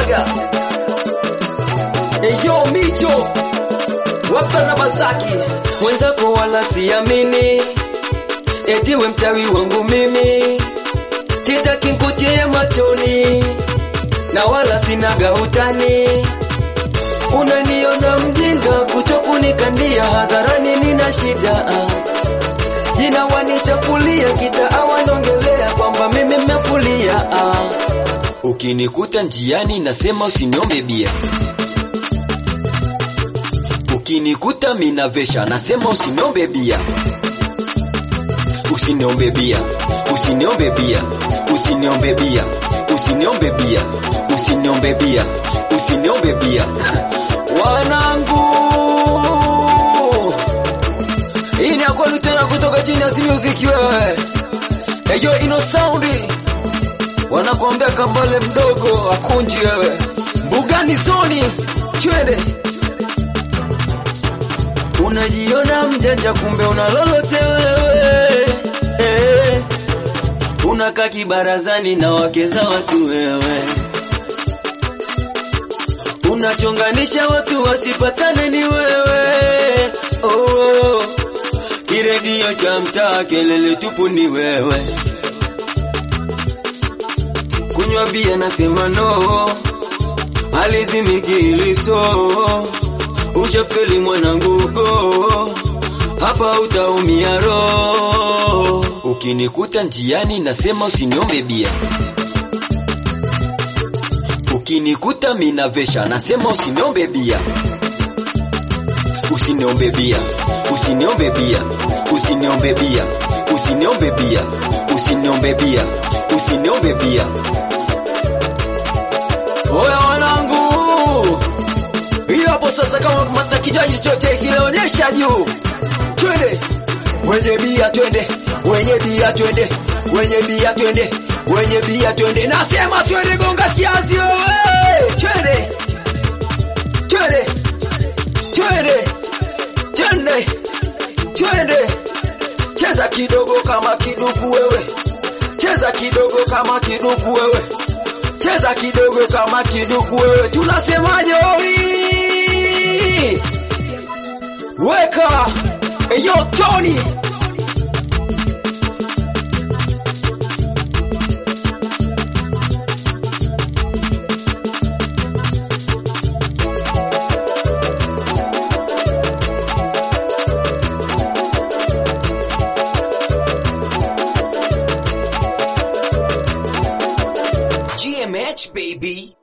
Chaga. Eyo Micho wapa na Basaki. Mwenzako wala siamini, eti we mchawi wangu mimi. Sitaki nikutie machoni, na wala sinaga utani. Unaniona mjinga kutokunikania hadharani, nina shida. Jina wanichafulia kitaa wanongelea kwamba mimi mmefulia. Ukinikuta njiani nasema usiniombe bia. Ukinikuta minavesha nasema usiniombe bia. Usiniombe bia, usiniombe bia, usiniombe bia, usiniombe bia, usiniombe bia, usiniombe bia. Wanangu, hii ni akweli tena kutoka chini ya music wewe. Eyo ino soundi wanakuambia Kambale mdogo akunji wewe. Mbugani zoni twende. Unajiona mjanja kumbe unalolote wewe. Unakaa kibarazani na wake za watu wewe. Unachonganisha watu wasipatane ni wewe. Oh, kiredio cha mtaa kelele tupu ni wewe. Kunywa bia nasema no, alizimikiliso. Ushafeli mwanangu go, hapa utaumia roho. Ukinikuta njiani nasema usiniombe bia. Ukinikuta minavesha nasema usiniombe bia. Usiniombe bia, usiniombe bia, usiniombe bia, usiniombe bia, usiniombe bia, usiniombe bia. Oya wanangu, hiyo hapo sasa kama kumata kijaji chote kileonyesha juu. Twende. Wenye bia twende, wenye bia twende, wenye bia twende, wenye bia twende. Nasema twende gonga chiazi wewe. Twende. Twende. Twende. Twende. Twende. Cheza kidogo kama kiduku wewe. Cheza kidogo kama kiduku wewe. Cheza kidogo kama kiduku wewe. Tunasemaje oi? Weka. Eyo Tony. GMH baby.